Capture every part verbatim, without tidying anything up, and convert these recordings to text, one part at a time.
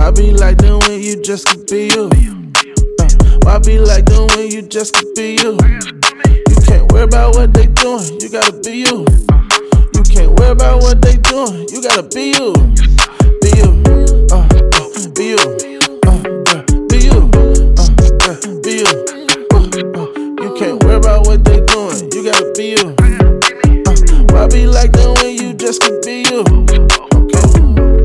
Why be like them when you just could be you? Uh, why be like them when you just could be you? You can't worry about what they doing, you gotta be you. You can't worry about what they doing, you gotta be you. Be you, uh, uh, be you, uh, uh, be you, uh, uh, be you. Uh, uh, you can't worry about what they doing, you gotta be you. Uh, why be like them when you just could be you? Okay.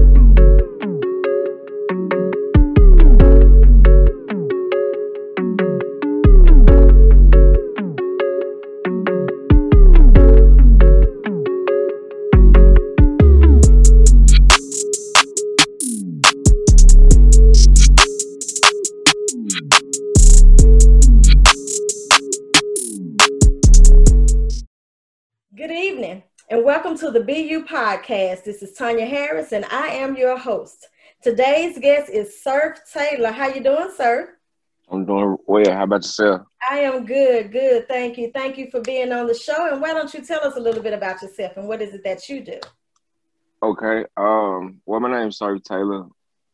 Good evening and welcome to the B U Podcast. This is Tanya Harris and I am your host. Today's guest is Sir Taylor. How you doing, sir? I'm doing well. How about yourself? I am good, good. Thank you. Thank you for being on the show. And why don't you tell us a little bit about yourself and what is it that you do? Okay. Um. Well, my name's Sir Taylor,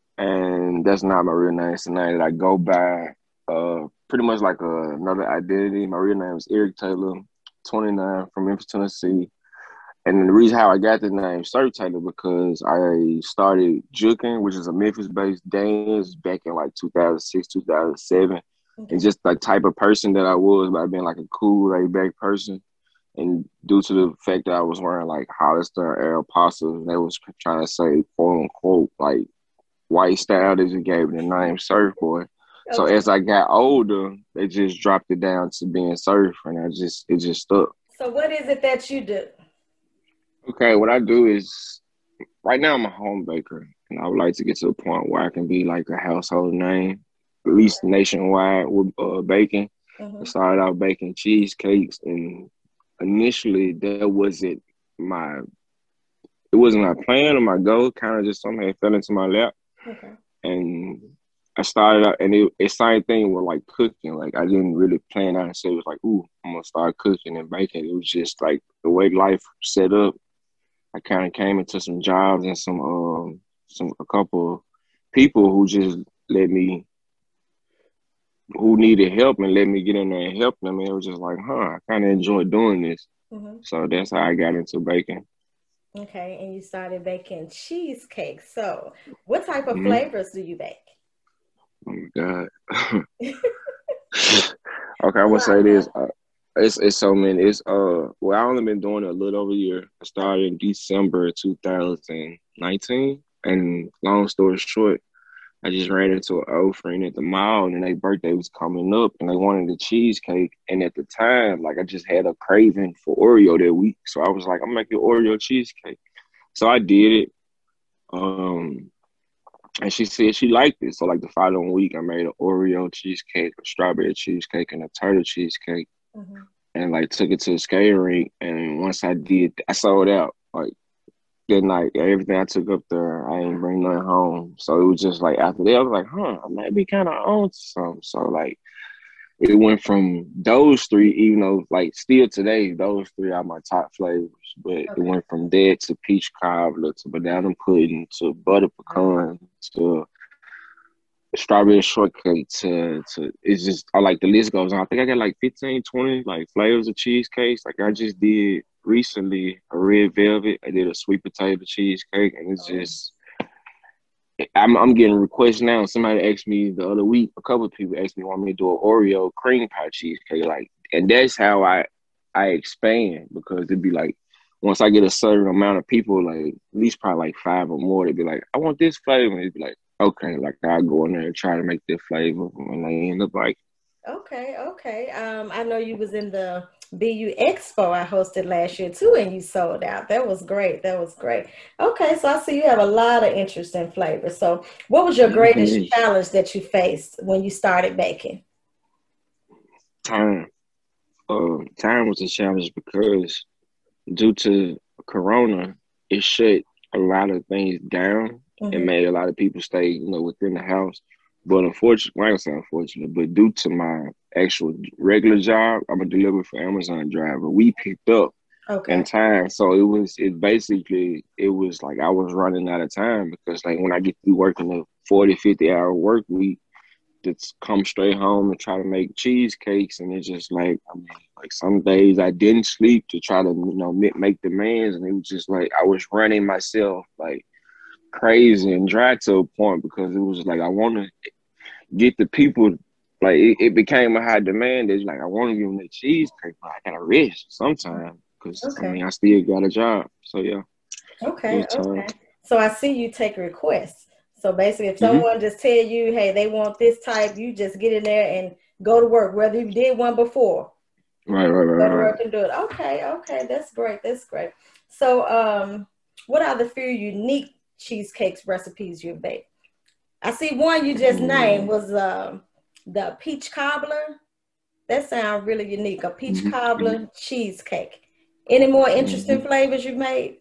and that's not my real name. It's the name that I go by. Uh, pretty much like a, another identity. My real name is Eric Taylor, twenty-nine, from Memphis, Tennessee. And the reason how I got the name Sir Taylor because I started juking, which is a Memphis-based dance, back in like two thousand six, two thousand seven. Okay. And just the type of person that I was by being like a cool, laid-back person. And due to the fact that I was wearing like Hollister and Aeropostale, they was trying to say, quote unquote, like white style, they just gave me the name Surf Boy. Okay. So as I got older, they just dropped it down to being Surf, and I just it just stuck. So what is it that you do? Okay, what I do is, right now I'm a home baker, and I would like to get to a point where I can be like a household name, at least nationwide with uh, baking. Mm-hmm. I started out baking cheesecakes, and initially that wasn't my, it wasn't my plan or my goal, kind of just something that fell into my lap. Okay. And I started out, and it, it's same thing with like cooking. Like I didn't really plan out and say it was like, ooh, I'm gonna start cooking and baking. It was just like the way life set up. I kind of came into some jobs and some, um, some a couple people who just let me, who needed help and let me get in there and help them. And it was just like, huh, I kind of enjoy doing this. Mm-hmm. So that's how I got into baking. Okay, and you started baking cheesecakes. So what type of mm-hmm. flavors do you bake? Oh my God. Okay, I would say this. Uh, it's it's so many. It's uh well, I only been doing it a little over a year. I started in December two thousand nineteen, and long story short, I just ran into an old friend at the mall, and their birthday was coming up, and they wanted a cheesecake. And at the time, like I just had a craving for Oreo that week, so I was like, I'm making Oreo cheesecake. So I did it. Um. And she said she liked it. So like the following week, I made an Oreo cheesecake, a strawberry cheesecake, and a turtle cheesecake. Mm-hmm. And like took it to the skating rink. And once I did, I sold out. Like that night, everything I took up there, I ain't bring nothing home. So it was just like after that, I was like, huh, I might be kind of on to something. So like it went from those three, even though like still today, those three are my top flavors. But okay. It went from that to peach cobbler to banana pudding to butter pecan to strawberry shortcake to, to it's just, I like the list goes on. I think I got like fifteen, twenty like flavors of cheesecakes. Like I just did recently a red velvet. I did a sweet potato cheesecake, and it's just, I'm I'm getting requests now. Somebody asked me the other week, a couple of people asked me, want me to do an Oreo cream pie cheesecake. Like, and that's how I I expand, because it'd be like, once I get a certain amount of people, like at least probably like five or more, they'd be like, I want this flavor. And it'd be like, okay, like I'll go in there and try to make that flavor, and they end up like. Okay, okay. Um, I know you was in the B U Expo I hosted last year too, and you sold out. That was great. That was great. Okay, so I see you have a lot of interesting flavors. So what was your greatest mm-hmm. challenge that you faced when you started baking? Time. Um, time was a challenge because due to Corona, it shut a lot of things down mm-hmm. and made a lot of people stay, you know, within the house. But unfortunately, well, I don't say unfortunate, but due to my actual regular job, I'm a delivery for Amazon driver. We picked up Okay. and time. So it was it basically it was like I was running out of time because like when I get through working a forty, fifty hour work week, just come straight home and try to make cheesecakes, and it's just like I mean, like some days I didn't sleep to try to you know make demands, and it was just like I was running myself like crazy and dry to a point because it was like I want to get the people. Like it, it became a high demand. It's like I want to give them the cheesecake, but I gotta rest sometime because Okay. I mean I still got a job. So yeah. Okay. Okay. So I see you take requests. So basically, if someone mm-hmm. just tell you, hey, they want this type, you just get in there and go to work, whether you did one before. Right, right, right. Go to right. work and do it. Okay, okay, that's great. That's great. So, um, what are the few unique cheesecakes recipes you've baked? I see one you just mm. named was uh, the peach cobbler. That sounds really unique. A peach mm-hmm. cobbler cheesecake. Any more interesting mm-hmm. flavors you've made?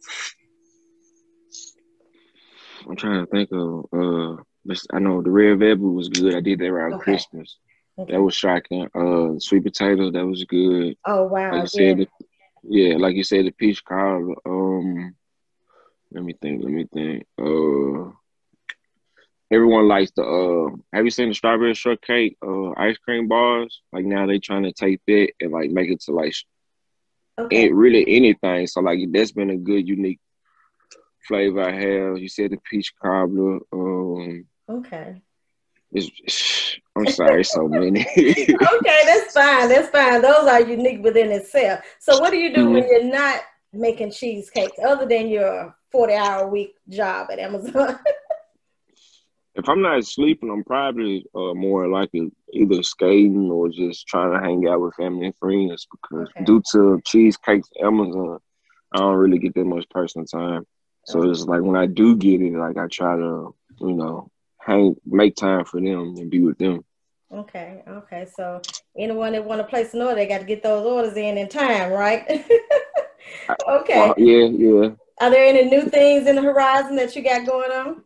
I'm trying to think of. Uh, I know the red velvet was good. I did that around okay. Christmas. Okay. That was shocking. Uh, sweet potato, that was good. Oh wow! Like you yeah. said, the, yeah, like you said, the peach cobbler. Um, let me think. Let me think. Uh, everyone likes the. Uh, have you seen the strawberry shortcake? Uh, ice cream bars. Like now they trying to take that and like make it to like, okay. It really anything. So like that's been a good unique flavor I have. You said the peach cobbler. Um, okay. It's, I'm sorry, so many. Okay, that's fine. That's fine. Those are unique within itself. So what do you do mm-hmm. when you're not making cheesecakes other than your forty hour week job at Amazon? If I'm not sleeping, I'm probably uh, more likely either skating or just trying to hang out with family and friends because okay. due to cheesecakes at Amazon, I don't really get that much personal time. So okay. it's like when I do get it, like I try to, you know, hang, make time for them and be with them. Okay, okay. So anyone that want to place an order, they got to get those orders in in time, right? Okay. Well, yeah, yeah. Are there any new things in the horizon that you got going on?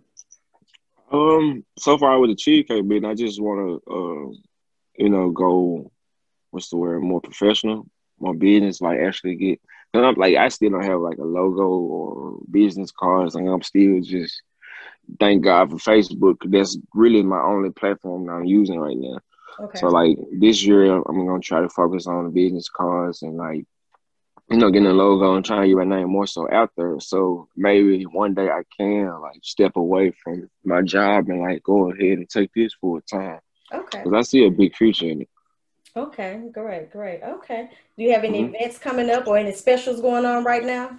Um, so far with the cheesecake bit, I just want to, uh, you know, go. What's the word? More professional, more business. Like actually get. Cause I'm like I still don't have like a logo or business cards, and I'm still just. Thank God for Facebook. That's really my only platform that I'm using right now. Okay. So like this year, I'm gonna try to focus on the business cards and like, you know, getting a logo and trying to get my name more so out there. So maybe one day I can like step away from my job and like go ahead and take this full time. Okay. Because I see a big future in it. Okay, great, great. Okay. Do you have any mm-hmm. events coming up or any specials going on right now?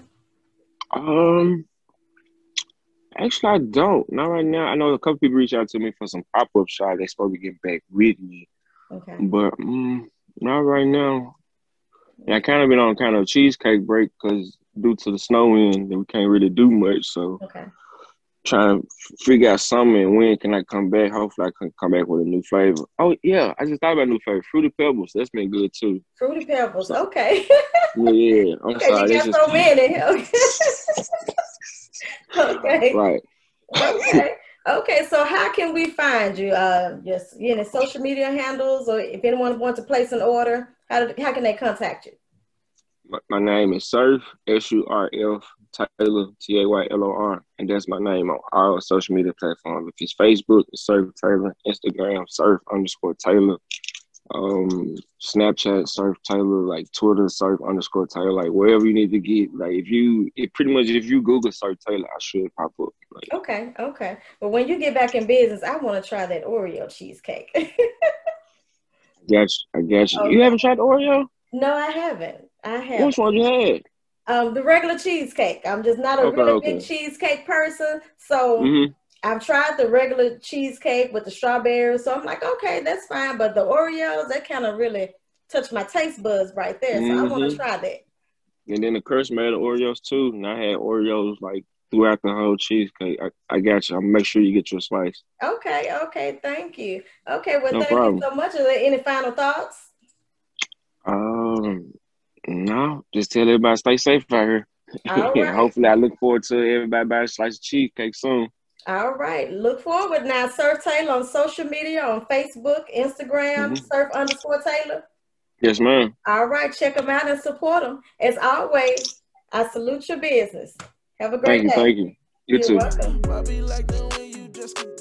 Um. Actually, I don't. Not right now. I know a couple people reached out to me for some pop-up shops. They're supposed to get back with me. Okay. But um, not right now. Yeah, I kind of been on kind of cheesecake break because due to the snow in, we can't really do much. So okay. trying to figure out something and when can I come back. Hopefully I can come back with a new flavor. Oh, yeah. I just thought about a new flavor. Fruity Pebbles. That's been good, too. Fruity Pebbles. Okay. Yeah, yeah. I'm okay, sorry. You got so many. Okay. Okay. Right. Okay. Okay. So how can we find you? Uh, just you know, social media handles, or if anyone wants to place an order, how do, how can they contact you? My, my name is Surf S U R F Taylor T A Y L O R, and that's my name on all social media platforms. If it's Facebook, it's Surf Taylor. Instagram, Surf underscore Taylor. Um, Snapchat, Surf Taylor, like Twitter, Surf underscore Taylor, like wherever you need to get. Like if you, it pretty much if you Google Surf Taylor, I should pop up. Like, okay, okay. But when you get back in business, I want to try that Oreo cheesecake. I got you. I got you. Okay. You haven't tried the Oreo? No, I haven't. I haven't. Which one you had? Um, the regular cheesecake. I'm just not a okay, really okay. big cheesecake person, so. Mm-hmm. I've tried the regular cheesecake with the strawberries, so I'm like, okay, that's fine. But the Oreos, that kind of really touched my taste buds right there. So mm-hmm. I want to try that. And then the Curse made the Oreos too, and I had Oreos like throughout the whole cheesecake. I, I got you. I'll make sure you get your slice. Okay, okay, thank you. Okay, well, no thank problem. you so much. Are there any final thoughts? Um, no, just tell everybody stay safe out here. All right. Hopefully, I look forward to everybody buying a slice of cheesecake soon. All right. Look forward now. Surf Taylor on social media, on Facebook, Instagram, mm-hmm. Surf underscore Taylor. Yes, ma'am. All right, check them out and support them. As always, I salute your business. Have a great Thank you, day. thank you. You You're too. welcome. Why be like that when you just could